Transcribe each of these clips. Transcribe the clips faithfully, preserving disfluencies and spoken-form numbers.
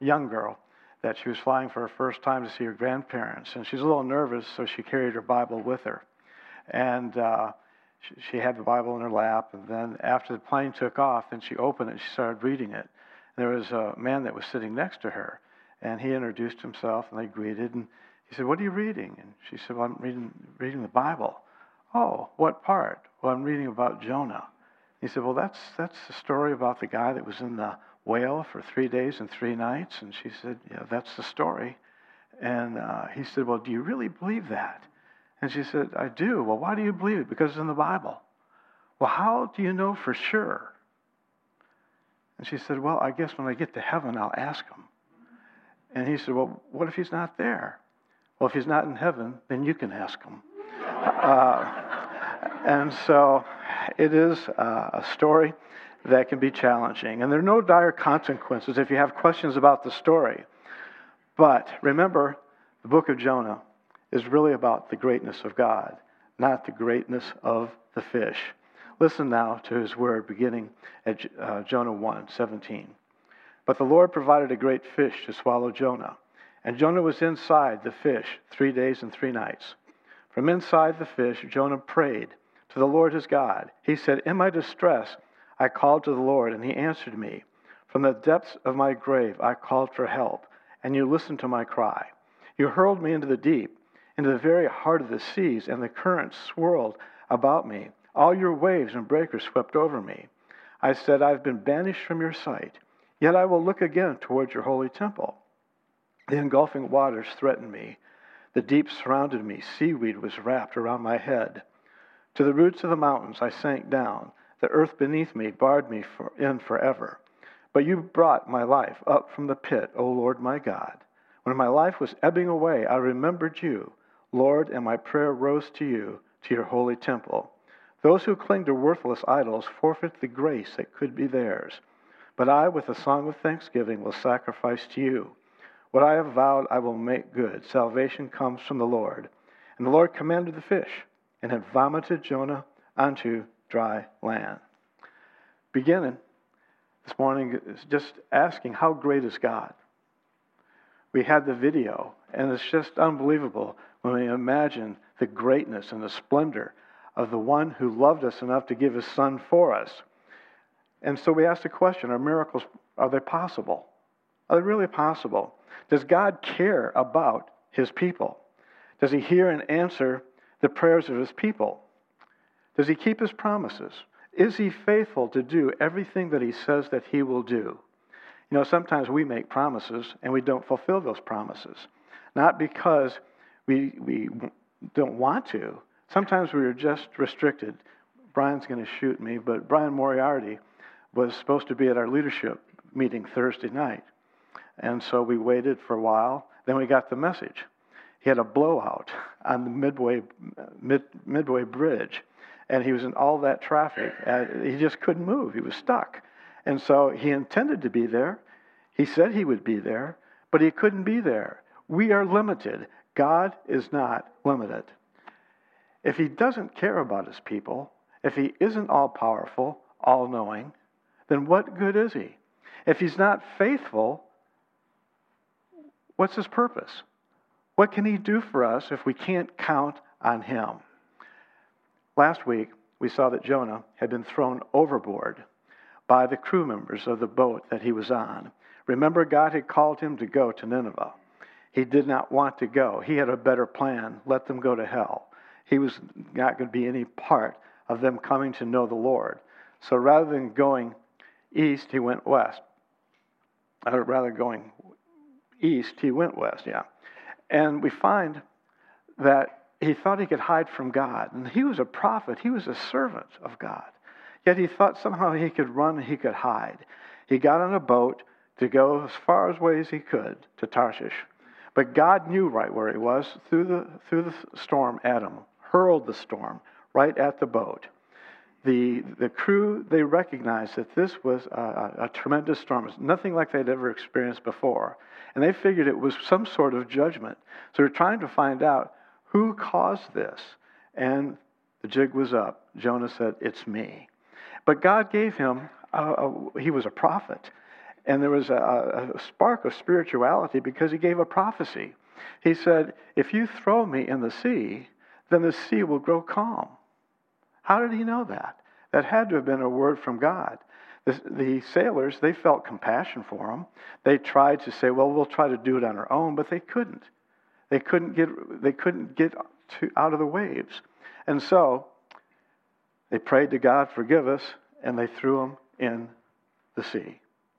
young girl that she was flying for her first time to see her grandparents. And she was a little nervous, so she carried her Bible with her. And uh, she, she had the Bible in her lap. And then after the plane took off, then she opened it and she started reading it. And there was a man that was sitting next to her. And he introduced himself, and they greeted. And he said, "What are you reading?" And she said, "Well, I'm reading reading the Bible." "Oh, what part?" "Well, I'm reading about Jonah." He said, "Well, that's that's the story about the guy that was in the whale for three days and three nights." And she said, "Yeah, that's the story." And uh, he said, "Well, do you really believe that?" And she said, "I do." "Well, why do you believe it?" "Because it's in the Bible." "Well, how do you know for sure?" And she said, "Well, I guess when I get to heaven, I'll ask him." And he said, "Well, what if he's not there?" "Well, if he's not in heaven, then you can ask him." uh, and so it is uh, a story that can be challenging. And there are no dire consequences if you have questions about the story. But remember, the book of Jonah is really about the greatness of God, not the greatness of the fish. Listen now to his word beginning at uh, Jonah one seventeen. "But the Lord provided a great fish to swallow Jonah, and Jonah was inside the fish three days and three nights. From inside the fish, Jonah prayed to the Lord his God. He said, 'In my distress, I called to the Lord, and he answered me. From the depths of my grave, I called for help, and you listened to my cry. You hurled me into the deep, into the very heart of the seas, and the currents swirled about me. All your waves and breakers swept over me. I said, I've been banished from your sight. Yet I will look again towards your holy temple. The engulfing waters threatened me. The deep surrounded me. Seaweed was wrapped around my head. To the roots of the mountains I sank down. The earth beneath me barred me for, in forever. But you brought my life up from the pit, O Lord my God. When my life was ebbing away, I remembered you, Lord, and my prayer rose to you, to your holy temple. Those who cling to worthless idols forfeit the grace that could be theirs. But I, with a song of thanksgiving, will sacrifice to you. What I have vowed I will make good. Salvation comes from the Lord. And the Lord commanded the fish, and had vomited Jonah onto dry land. Beginning this morning is just asking, how great is God? We had the video, and it's just unbelievable when we imagine the greatness and the splendor of the one who loved us enough to give his son for us. And so we ask the question, are miracles, are they possible? Are they really possible? Does God care about his people? Does he hear and answer the prayers of his people? Does he keep his promises? Is he faithful to do everything that he says that he will do? You know, sometimes we make promises and we don't fulfill those promises. Not because we we don't want to. Sometimes we are just restricted. Brian's going to shoot me, but Brian Moriarty was supposed to be at our leadership meeting Thursday night. And so we waited for a while. Then we got the message. He had a blowout on the Midway mid, Midway Bridge. And he was in all that traffic. Uh, he just couldn't move. He was stuck. And so he intended to be there. He said he would be there, but he couldn't be there. We are limited. God is not limited. If he doesn't care about his people, if he isn't all-powerful, all-knowing, then what good is he? If he's not faithful, what's his purpose? What can he do for us if we can't count on him? Last week, we saw that Jonah had been thrown overboard by the crew members of the boat that he was on. Remember, God had called him to go to Nineveh. He did not want to go. He had a better plan. Let them go to hell. He was not going to be any part of them coming to know the Lord. So rather than going east, he went west. Or rather going east, he went west, yeah. And we find that he thought he could hide from God. And he was a prophet. He was a servant of God. Yet he thought somehow he could run and he could hide. He got on a boat to go as far away as he could to Tarshish. But God knew right where he was. Through the, through the storm, Adam hurled the storm right at the boat. The, the crew, they recognized that this was a, a, a tremendous storm. It was nothing like they'd ever experienced before. And they figured it was some sort of judgment. So they're trying to find out who caused this. And the jig was up. Jonah said, it's me. But God gave him, a, a, he was a prophet. And there was a, a spark of spirituality because he gave a prophecy. He said, if you throw me in the sea, then the sea will grow calm. How did he know that? That had to have been a word from God. The, the sailors, they felt compassion for him. They tried to say, well, we'll try to do it on our own, but they couldn't. They couldn't get, they couldn't get to, out of the waves. And so they prayed to God, forgive us, and they threw him in the sea.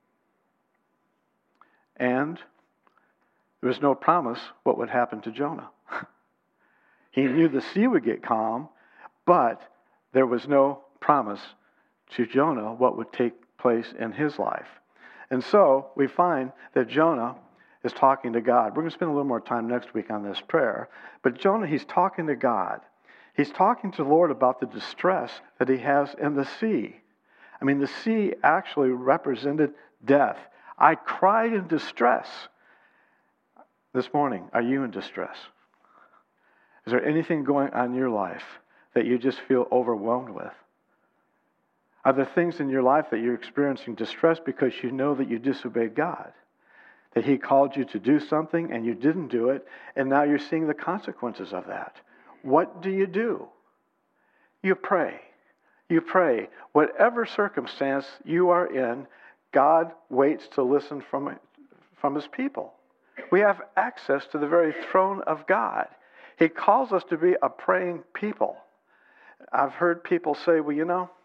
And there was no promise what would happen to Jonah. He knew the sea would get calm, but there was no promise to Jonah what would take place in his life. And so we find that Jonah is talking to God. We're going to spend a little more time next week on this prayer. But Jonah, he's talking to God. He's talking to the Lord about the distress that he has in the sea. I mean, the sea actually represented death. I cried in distress. This morning, are you in distress? Is there anything going on in your life that you just feel overwhelmed with? Are there things in your life that you're experiencing distress because you know that you disobeyed God? That He called you to do something and you didn't do it, and now you're seeing the consequences of that. What do you do? You pray. You pray. Whatever circumstance you are in, God waits to listen from, from His people. We have access to the very throne of God. He calls us to be a praying people. I've heard people say, well, you know,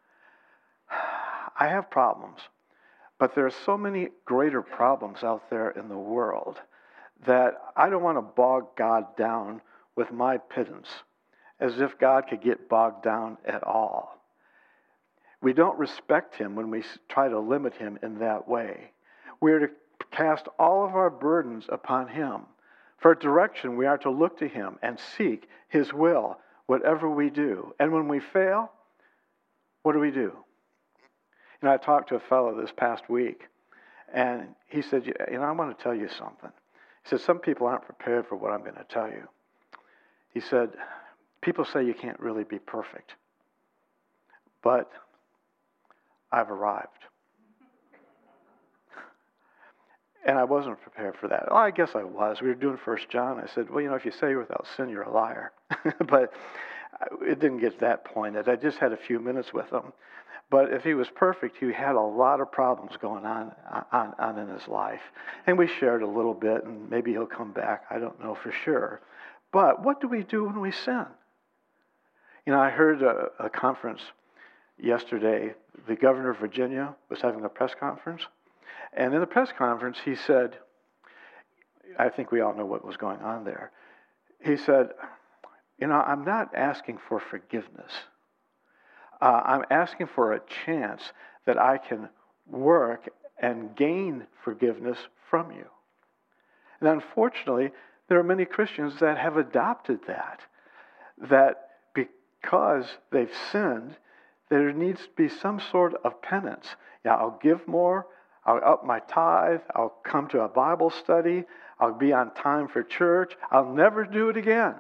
I have problems, but there are so many greater problems out there in the world that I don't want to bog God down with my pittance, as if God could get bogged down at all. We don't respect Him when we try to limit Him in that way. We are to cast all of our burdens upon Him. For direction, we are to look to Him and seek His will, whatever we do. And when we fail, what do we do? You know, I talked to a fellow this past week, and he said, you know, I want to tell you something. He said, some people aren't prepared for what I'm going to tell you. He said, people say you can't really be perfect, but I've arrived. And I wasn't prepared for that. Well, I guess I was. We were doing First John. I said, well, you know, if you say you're without sin, you're a liar. But it didn't get to that point. I just had a few minutes with him. But if he was perfect, he had a lot of problems going on, on, on in his life. And we shared a little bit, and maybe he'll come back. I don't know for sure. But what do we do when we sin? You know, I heard a, a conference yesterday. The governor of Virginia was having a press conference. And in the press conference, he said, I think we all know what was going on there. He said, you know, I'm not asking for forgiveness. Uh, I'm asking for a chance that I can work and gain forgiveness from you. And unfortunately, there are many Christians that have adopted that, that because they've sinned, there needs to be some sort of penance. Yeah, I'll give more. I'll up my tithe. I'll come to a Bible study. I'll be on time for church. I'll never do it again.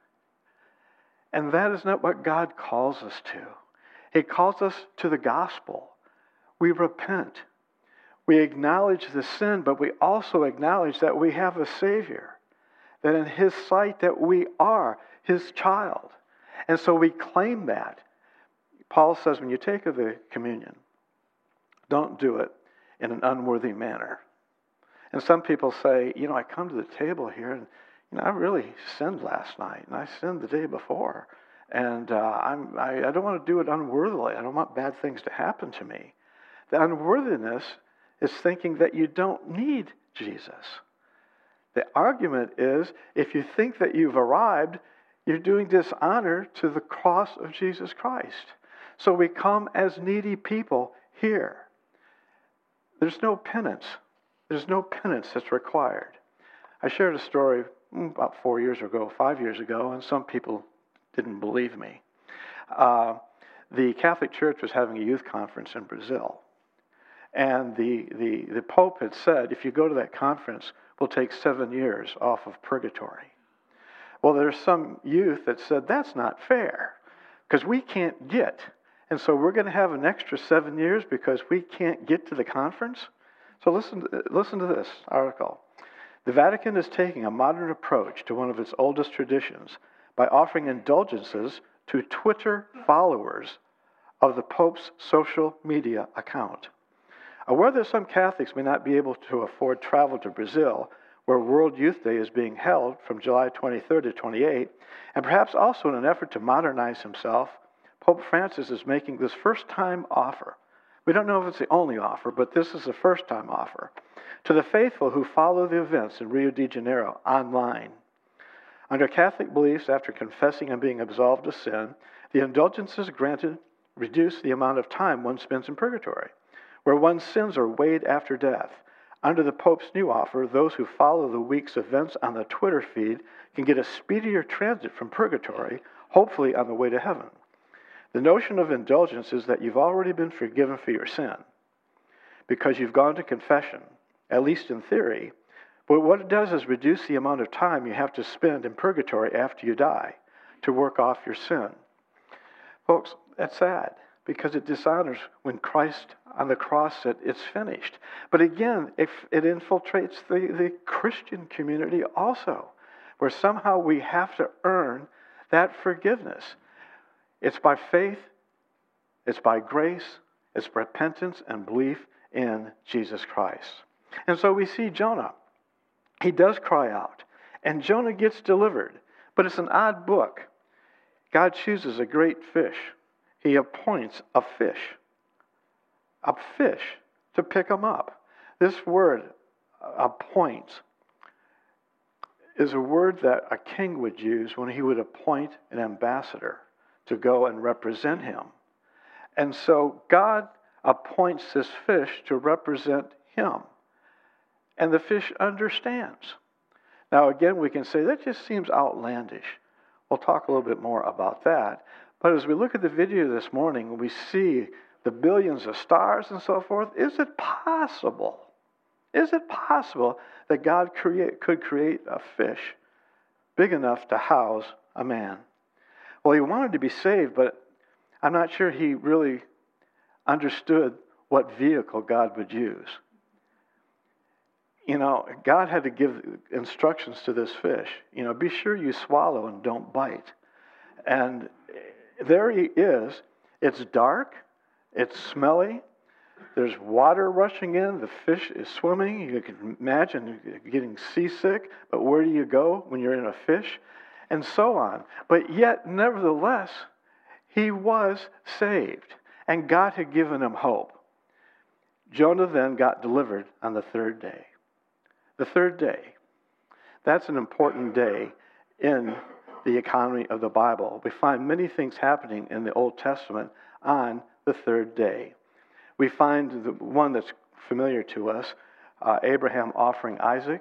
And that is not what God calls us to. He calls us to the gospel. We repent. We acknowledge the sin, but we also acknowledge that we have a Savior. That in His sight that we are His child. And so we claim that. Paul says when you take of the communion, don't do it in an unworthy manner. And some people say, you know, I come to the table here and, you know, I really sinned last night and I sinned the day before. And uh, I'm, I, I don't want to do it unworthily. I don't want bad things to happen to me. The unworthiness is thinking that you don't need Jesus. The argument is, if you think that you've arrived, you're doing dishonor to the cross of Jesus Christ. So we come as needy people here. There's no penance. There's no penance that's required. I shared a story about four years ago, five years ago, and some people didn't believe me. Uh, the Catholic Church was having a youth conference in Brazil. And the, the, the Pope had said, if you go to that conference, we'll take seven years off of purgatory. Well, there's some youth that said, that's not fair, because we can't get. And so we're going to have an extra seven years because we can't get to the conference? So listen, listen to this article. The Vatican is taking a modern approach to one of its oldest traditions by offering indulgences to Twitter followers of the Pope's social media account. Aware that some Catholics may not be able to afford travel to Brazil, where World Youth Day is being held from July twenty-third to twenty-eighth, and perhaps also in an effort to modernize himself, Pope Francis is making this first-time offer. We don't know if it's the only offer, but this is the first-time offer to the faithful who follow the events in Rio de Janeiro online. Under Catholic beliefs, after confessing and being absolved of sin, the indulgences granted reduce the amount of time one spends in purgatory, where one's sins are weighed after death. Under the Pope's new offer, those who follow the week's events on the Twitter feed can get a speedier transit from purgatory, hopefully on the way to heaven. The notion of indulgence is that you've already been forgiven for your sin because you've gone to confession, at least in theory. But what it does is reduce the amount of time you have to spend in purgatory after you die to work off your sin. Folks, that's sad because it dishonors when Christ on the cross said it's finished. But again, if it infiltrates the, the Christian community also, where somehow we have to earn that forgiveness. It's by faith, it's by grace, it's repentance and belief in Jesus Christ. And so we see Jonah. He does cry out, and Jonah gets delivered. But it's an odd book. God chooses a great fish. He appoints a fish, a fish to pick him up. This word, appoint, is a word that a king would use when he would appoint an ambassador to go and represent him. And so God appoints this fish to represent him. And the fish understands. Now again, we can say that just seems outlandish. We'll talk a little bit more about that. But as we look at the video this morning, we see the billions of stars and so forth. Is it possible? Is it possible that God create, could create a fish big enough to house a man? Well, he wanted to be saved, but I'm not sure he really understood what vehicle God would use. You know, God had to give instructions to this fish. You know, be sure you swallow and don't bite. And there he is. It's dark. It's smelly. There's water rushing in. The fish is swimming. You can imagine getting seasick. But where do you go when you're in a fish? And so on. But yet, nevertheless, he was saved. And God had given him hope. Jonah then got delivered on the third day. The third day. That's an important day in the economy of the Bible. We find many things happening in the Old Testament on the third day. We find the one that's familiar to us, uh, Abraham offering Isaac.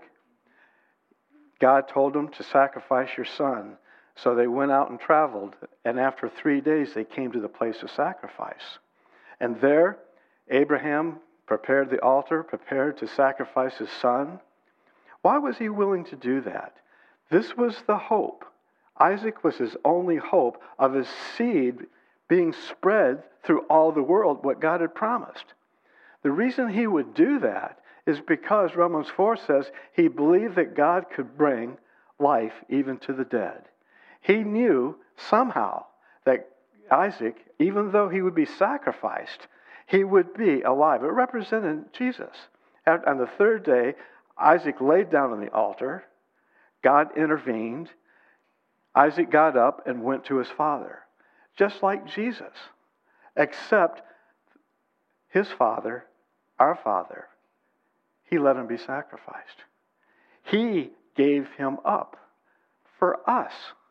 God told him to sacrifice your son. So they went out and traveled, and after three days they came to the place of sacrifice. And there, Abraham prepared the altar, prepared to sacrifice his son. Why was he willing to do that? This was the hope. Isaac was his only hope of his seed being spread through all the world, what God had promised. The reason he would do that is because Romans four says he believed that God could bring life even to the dead. He knew somehow that Isaac, even though he would be sacrificed, he would be alive. It represented Jesus. On the third day, Isaac laid down on the altar. God intervened. Isaac got up and went to his father, just like Jesus, except his father, our Father, he let him be sacrificed. He gave him up for us.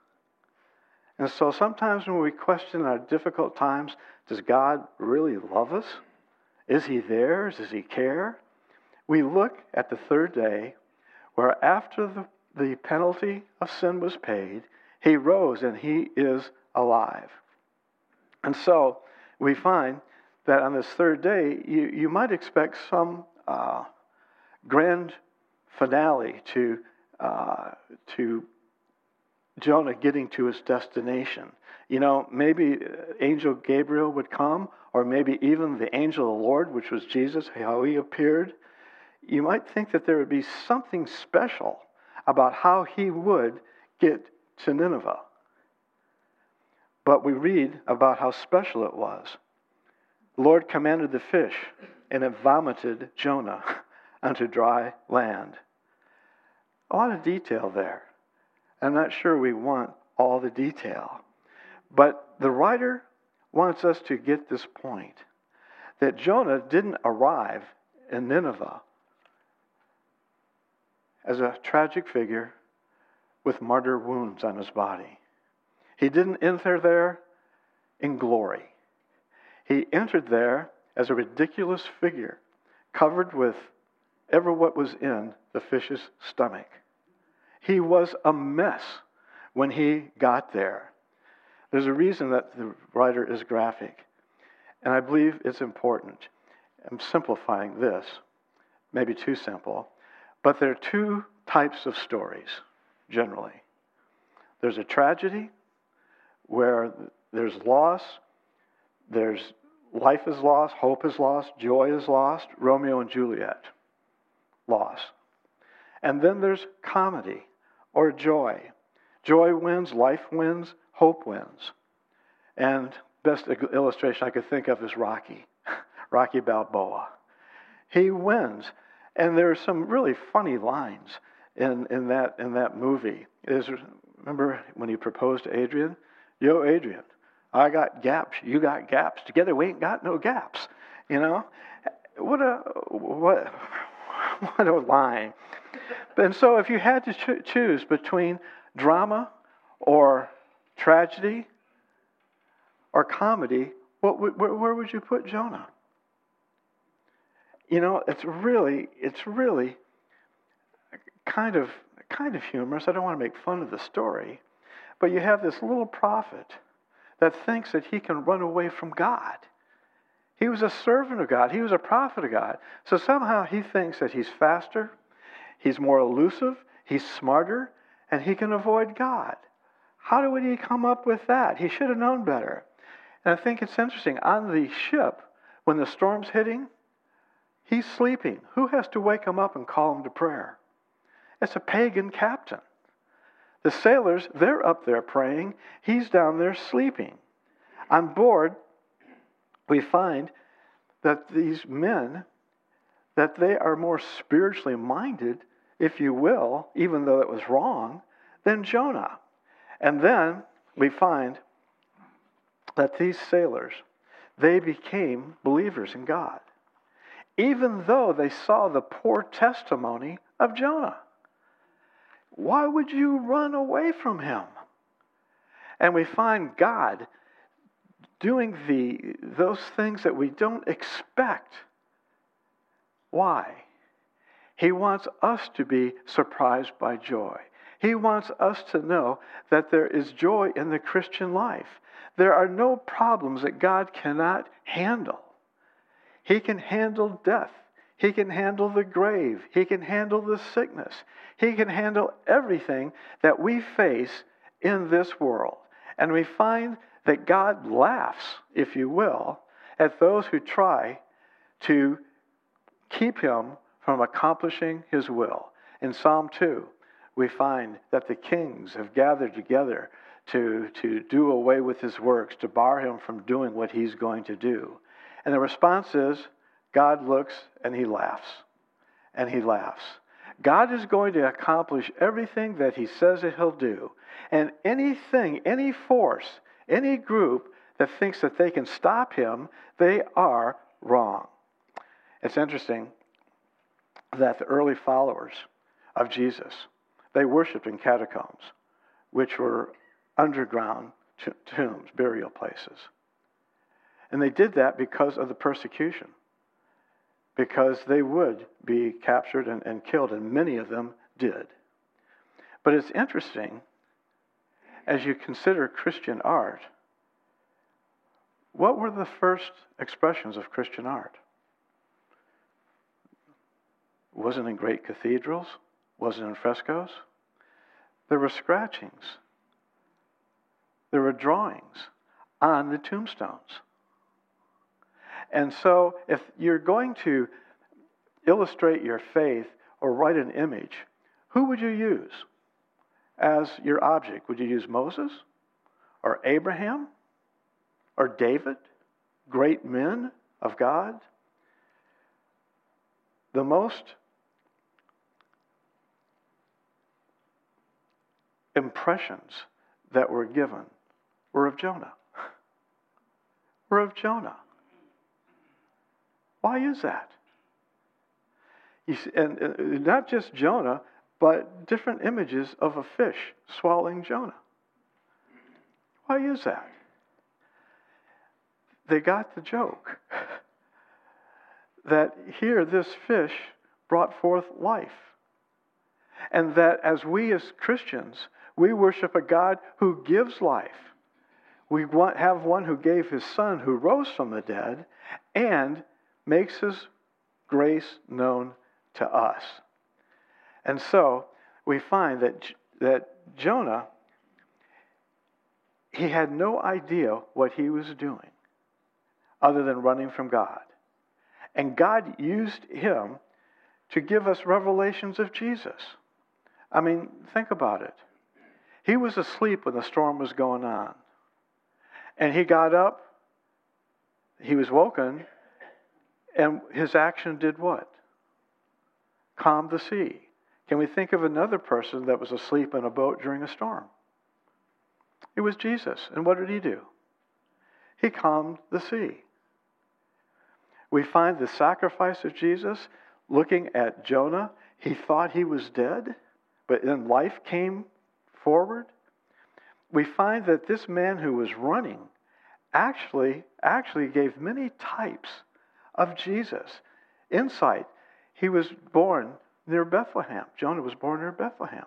And so sometimes when we question our difficult times, does God really love us? Is he there? Does he care? We look at the third day where after the, the penalty of sin was paid, he rose and he is alive. And so we find that on this third day, you, you might expect some uh, grand finale to uh, to Jonah getting to his destination. You know, maybe Angel Gabriel would come, or maybe even the angel of the Lord, which was Jesus, how he appeared. you might think that there would be something special about how he would get to Nineveh. But we read about how special it was. The Lord commanded the fish, and it vomited Jonah unto dry land. A lot of detail there. I'm not sure we want all the detail. But the writer wants us to get this point, that Jonah didn't arrive in Nineveh as a tragic figure with martyr wounds on his body. He didn't enter there in glory. He entered there as a ridiculous figure, covered with ever what was in the fish's stomach. He was a mess when he got there. There's a reason that the writer is graphic, and I believe it's important. I'm simplifying this, maybe too simple, but there are two types of stories, generally. There's a tragedy where there's loss, there's life is lost, hope is lost, joy is lost, Romeo and Juliet, loss. And then there's comedy or joy. Joy wins, life wins, hope wins. And best illustration I could think of is Rocky, Rocky Balboa. He wins. And there are some really funny lines in, in that in that movie. Is remember when he proposed to Adrian? Yo, Adrian, I got gaps, you got gaps. Together we ain't got no gaps. You know? What a what what a line. And so if you had to cho- choose between drama or tragedy or comedy, what would, where, where would you put Jonah? You know, it's really, it's really kind of, kind of humorous. I don't want to make fun of the story, but you have this little prophet that thinks that he can run away from God. He was a servant of God. He was a prophet of God. So somehow he thinks that he's faster, he's more elusive, he's smarter, and he can avoid God. How would he come up with that? He should have known better. And I think it's interesting. On the ship, when the storm's hitting, he's sleeping. Who has to wake him up and call him to prayer? It's a pagan captain. The sailors, they're up there praying. He's down there sleeping. On board, we find that these men, that they are more spiritually minded, if you will, even though it was wrong, than Jonah. And then we find that these sailors, they became believers in God, even though they saw the poor testimony of Jonah. Why would you run away from him? And we find God doing the those things that we don't expect. Why? He wants us to be surprised by joy. He wants us to know that there is joy in the Christian life. There are no problems that God cannot handle. He can handle death. He can handle the grave. He can handle the sickness. He can handle everything that we face in this world. And we find that God laughs, if you will, at those who try to keep him from accomplishing his will. In Psalm two, we find that the kings have gathered together to, to do away with his works, to bar him from doing what he's going to do. And the response is, God looks and he laughs. And he laughs. God is going to accomplish everything that he says that he'll do. And anything, any force, any group that thinks that they can stop him, they are wrong. It's interesting that the early followers of Jesus, they worshiped in catacombs, which were underground tombs, burial places. And they did that because of the persecution, because they would be captured and, and killed, and many of them did. But it's interesting, as you consider Christian art, what were the first expressions of Christian art? Wasn't in great cathedrals, wasn't in frescoes. There were scratchings. There were drawings on the tombstones. And so if you're going to illustrate your faith or write an image, who would you use as your object? Would you use Moses or Abraham or David, great men of God? The most impressions that were given were of Jonah. Were of Jonah. Why is that? You see, and, and not just Jonah, but different images of a fish swallowing Jonah. Why is that? They got the joke. That here this fish brought forth life. And that as we as Christians, we worship a God who gives life. We want, have one who gave his Son, who rose from the dead, and makes his grace known to us. And so we find that, that Jonah, he had no idea what he was doing other than running from God. And God used him to give us revelations of Jesus. I mean, think about it. He was asleep when the storm was going on. And he got up, he was woken, and his action did what? Calmed the sea. Can we think of another person that was asleep in a boat during a storm? It was Jesus. And what did he do? He calmed the sea. We find the sacrifice of Jesus looking at Jonah. He thought he was dead, but then life came forward. We find that this man who was running actually, actually gave many types of Jesus. Insight. He was born near Bethlehem. Jonah was born near Bethlehem.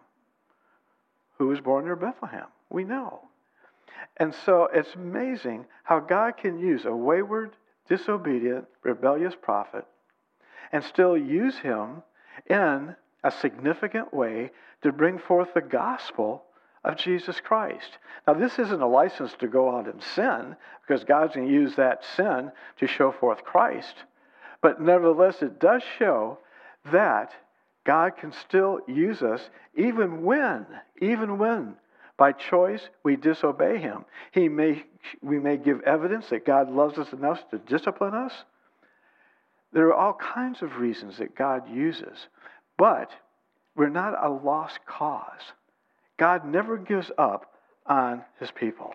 Who was born near Bethlehem? We know. And so it's amazing how God can use a wayward, disobedient, rebellious prophet and still use him in a significant way to bring forth the gospel of Jesus Christ. Now, this isn't a license to go out and sin, because God's going to use that sin to show forth Christ. But nevertheless, it does show that God can still use us even when, even when, by choice, we disobey him. He may, we may give evidence that God loves us enough to discipline us. There are all kinds of reasons that God uses. But we're not a lost cause. God never gives up on his people.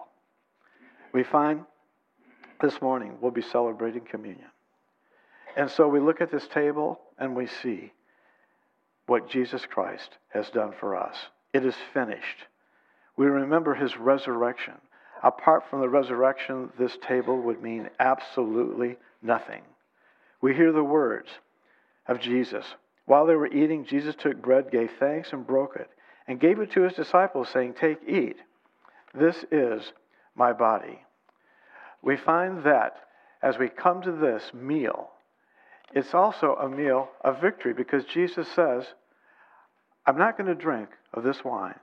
We find this morning we'll be celebrating communion. And so we look at this table and we see what Jesus Christ has done for us. It is finished. We remember his resurrection. Apart from the resurrection, this table would mean absolutely nothing. We hear the words of Jesus. While they were eating, Jesus took bread, gave thanks, and broke it, and gave it to his disciples, saying, "Take, eat. This is my body." We find that as we come to this meal, it's also a meal of victory, because Jesus says, I'm not going to drink of this wine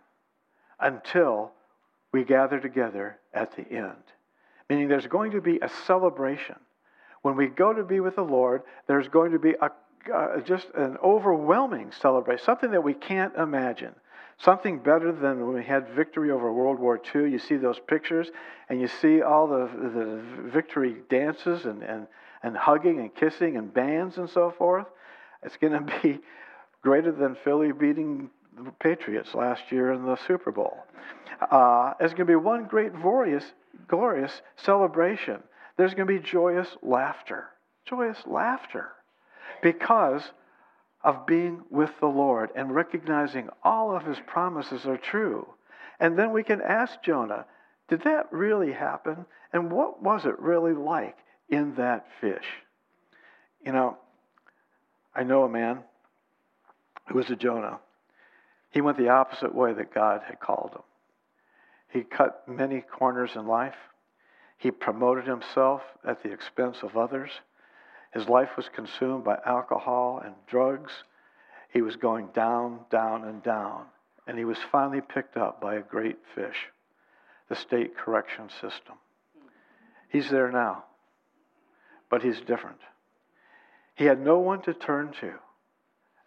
until we gather together at the end. Meaning there's going to be a celebration. When we go to be with the Lord, there's going to be a, uh, just an overwhelming celebration, something that we can't imagine. Something better than when we had victory over World War Two. You see those pictures, and you see all the, the victory dances and, and, and hugging and kissing and bands and so forth. It's going to be greater than Philly beating the Patriots last year in the Super Bowl. Uh, it's going to be one great, glorious, glorious celebration. There's going to be joyous laughter. Joyous laughter. Because of being with the Lord and recognizing all of his promises are true. And then we can ask Jonah, did that really happen? And what was it really like in that fish? You know, I know a man who was a Jonah. He went the opposite way that God had called him. He cut many corners in life. He promoted himself at the expense of others. His life was consumed by alcohol and drugs. He was going down, down, and down. And he was finally picked up by a great fish, the state correction system. He's there now, but he's different. He had no one to turn to.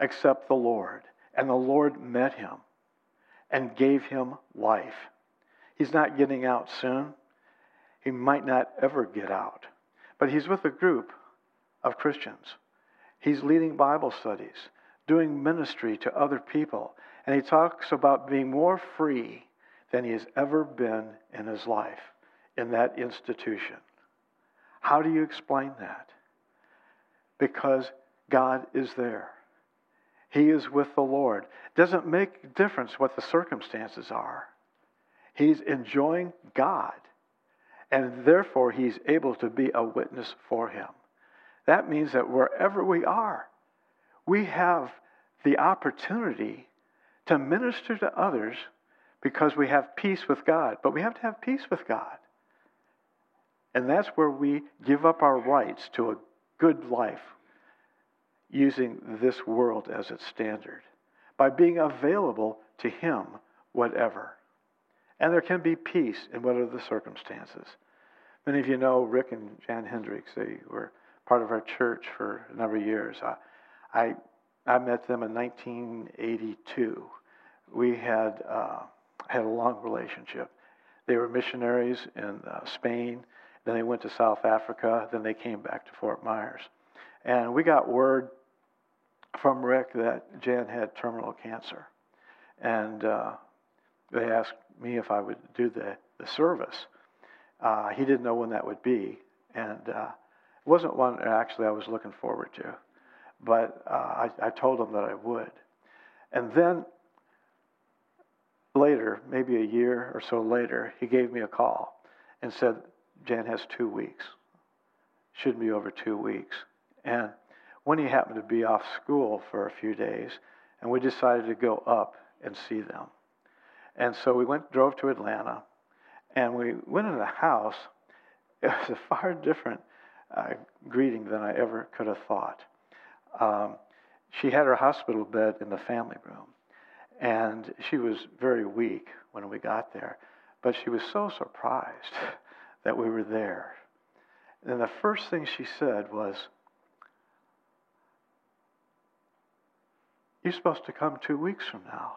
except the Lord. And the Lord met him and gave him life. He's not getting out soon. He might not ever get out. But he's with a group of Christians. He's leading Bible studies, doing ministry to other people. And he talks about being more free than he has ever been in his life in that institution. How do you explain that? Because God is there. He is with the Lord. Doesn't make a difference what the circumstances are. He's enjoying God. And therefore, he's able to be a witness for him. That means that wherever we are, we have the opportunity to minister to others because we have peace with God. But we have to have peace with God. And that's where we give up our rights to a good life using this world as its standard, by being available to him, whatever. And there can be peace in whatever the circumstances. Many of you know Rick and Jan Hendricks. They were part of our church for a number of years. I, I, I met them in nineteen eighty-two. We had uh, had a long relationship. They were missionaries in uh, Spain. Then they went to South Africa. Then they came back to Fort Myers. And we got word from Rick that Jan had terminal cancer. And uh, they asked me if I would do the, the service. Uh, he didn't know when that would be. And uh, it wasn't one actually I was looking forward to. But uh, I, I told him that I would. And then later, maybe a year or so later, he gave me a call and said, Jan has two weeks. Shouldn't be over two weeks. And when he happened to be off school for a few days, and we decided to go up and see them. And so we went, drove to Atlanta, and we went in the house. It was a far different uh, greeting than I ever could have thought. Um, she had her hospital bed in the family room, and she was very weak when we got there, but she was so surprised that we were there. And the first thing she said was, "You're supposed to come two weeks from now."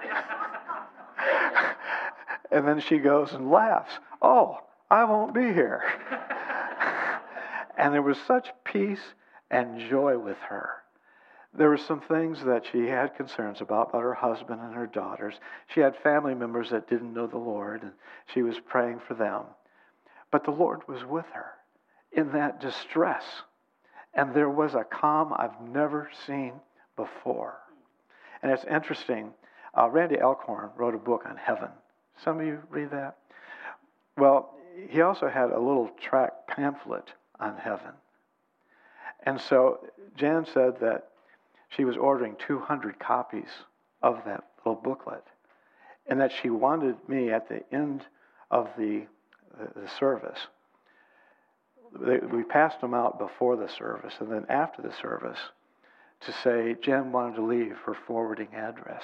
And then she goes and laughs. "Oh, I won't be here." And there was such peace and joy with her. There were some things that she had concerns about, about her husband and her daughters. She had family members that didn't know the Lord, and she was praying for them. But the Lord was with her in that distress. And there was a calm I've never seen before. And it's interesting, uh, Randy Alcorn wrote a book on heaven. Some of you read that? Well, he also had a little tract pamphlet on heaven. And so Jan said that she was ordering two hundred copies of that little booklet, and that she wanted me at the end of the, the, the service. They, we passed them out before the service, and then after the service, to say Jan wanted to leave her forwarding address.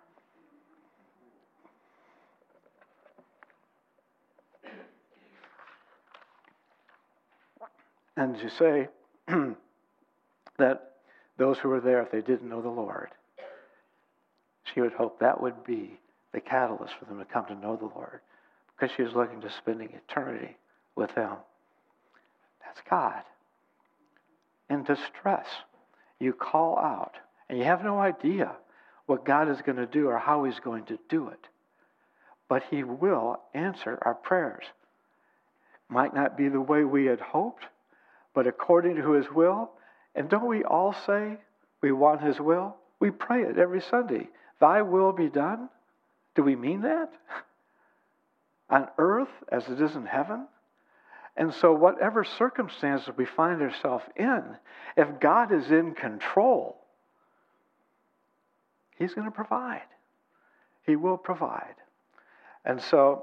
And to say that those who were there, if they didn't know the Lord, she would hope that would be the catalyst for them to come to know the Lord, because she was looking to spending eternity with Him. That's God. In distress, you call out, and you have no idea what God is going to do or how He's going to do it. But He will answer our prayers. Might not be the way we had hoped, but according to His will. And don't we all say we want His will? We pray it every Sunday. Thy will be done. Do we mean that? On earth as it is in heaven? And so whatever circumstances we find ourselves in, if God is in control, He's going to provide. He will provide. And so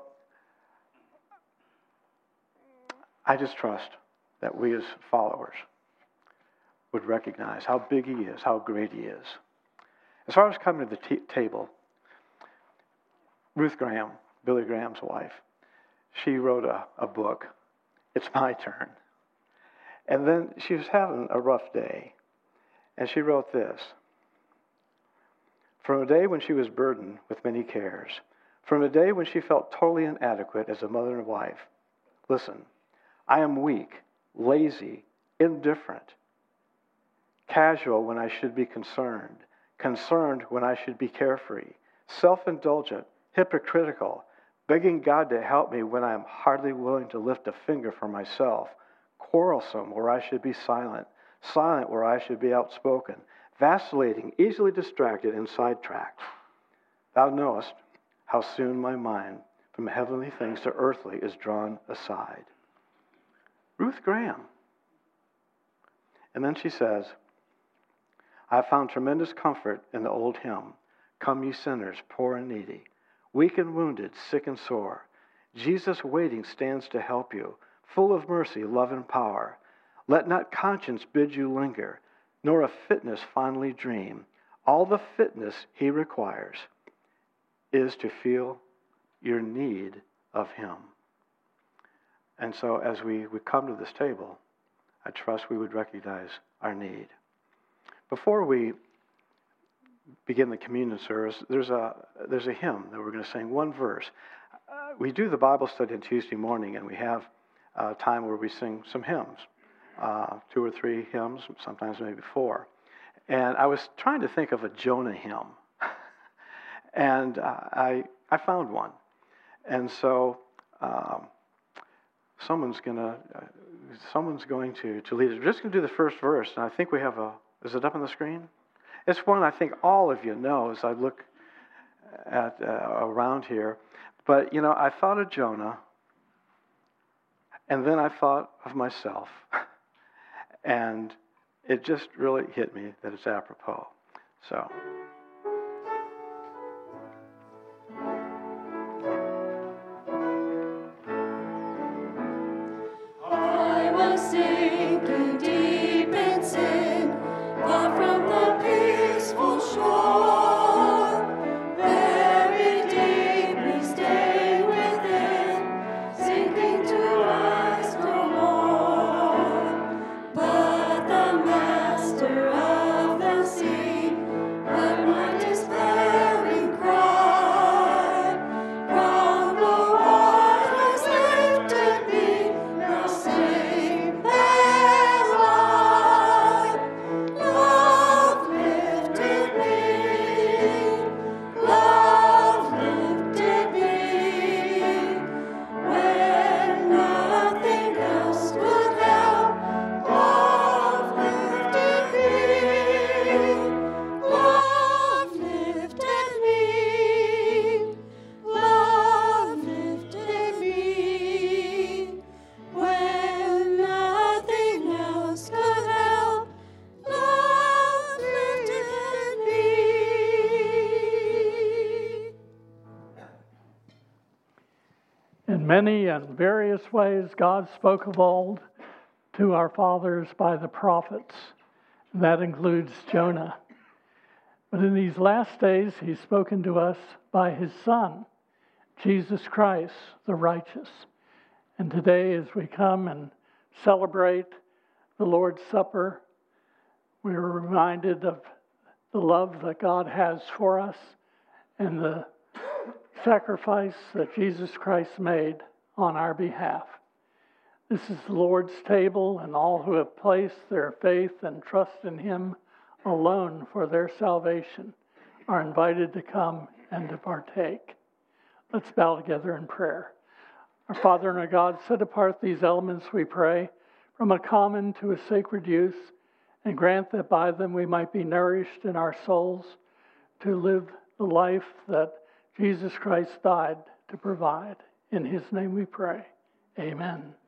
I just trust that we as followers would recognize how big He is, how great He is. As far as coming to the t- table, Ruth Graham, Billy Graham's wife, she wrote a, a book, It's My Turn. And then she was having a rough day, and she wrote this: From a day when she was burdened with many cares, from a day when she felt totally inadequate as a mother and wife. Listen, I am weak, lazy, indifferent, casual when I should be concerned, concerned when I should be carefree, self-indulgent, hypocritical, begging God to help me when I am hardly willing to lift a finger for myself, quarrelsome where I should be silent, silent where I should be outspoken, vacillating, easily distracted and sidetracked. Thou knowest how soon my mind from heavenly things to earthly is drawn aside. Ruth Graham. And then she says, I have found tremendous comfort in the old hymn, Come ye sinners, poor and needy, weak and wounded, sick and sore. Jesus waiting stands to help you, full of mercy, love, and power. Let not conscience bid you linger, nor of fitness fondly dream. All the fitness he requires is to feel your need of him. And so as we, we come to this table, I trust we would recognize our need. Before we begin the communion service, there's a, there's a hymn that we're going to sing, one verse. Uh, we do the Bible study on Tuesday morning, and we have a time where we sing some hymns, uh, two or three hymns, sometimes maybe four. And I was trying to think of a Jonah hymn, and uh, I I found one. And so um, someone's gonna uh, someone's going to to lead us. We're just going to do the first verse, and I think we have a. Is it up on the screen? It's one I think all of you know as I look at uh, around here. But you know, I thought of Jonah, and then I thought of myself, and it just really hit me that it's apropos. So. I was sinking deep in sin, far from the peaceful shore, very deeply stayed within, sinking to rise no more. But the Master of the sea heard my despairing cry. From the waters lifted me, now safe and alive. Love lifted me, love lifted me, when nothing else could help. Love lifted me, love lifted me, love lifted me, when nothing else could help. Love lifted me. In many and various ways, God spoke of old to our fathers by the prophets. That includes Jonah. But in these last days, he's spoken to us by his Son, Jesus Christ, the righteous. And today, as we come and celebrate the Lord's Supper, we are reminded of the love that God has for us and the sacrifice that Jesus Christ made on our behalf. This is the Lord's table, and all who have placed their faith and trust in him alone for their salvation are invited to come and to partake. Let's bow together in prayer. Our Father and our God, set apart these elements, we pray, from a common to a sacred use, and grant that by them we might be nourished in our souls to live the life that Jesus Christ died to provide. In his name we pray. Amen.